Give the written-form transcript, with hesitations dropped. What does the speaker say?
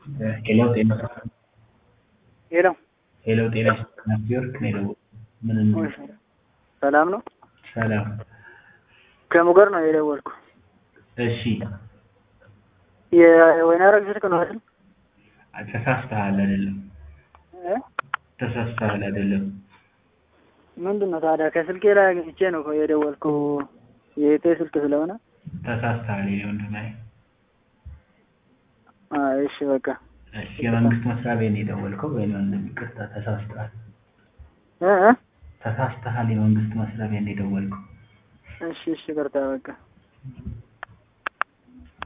ሄሎ ጤና ሄሎ ሄሎ ጤና ይስጥልኝ ቢወርቅ ነው የደወልኩት። ምንም ሰላም ነው? ሰላም። ከሙገር ነው የደወልኩ። እሺ የወይና ረግ ስልክ ነው አይደል? ተሳስተሃል አይደለም? ተሳስተሃል አይደለም? ምንድን ነው ታዲያ? ከስልኬ ላይ አግኝቼ ነው የደወልኩ የእቴ ስልክ ስለሆነ። ተሳስተሃል የኔ ወንድም። እሺ በቃ እሺ የመንግስት መስሪያ ቤት ነው የደወልከው ወይ ነው? ይቅርታ ተሳስተሃል። ተሳስተሃል የመንግስት መስሪያ ቤት ነው የደወልከው። እሺ ይቅርታ በቃ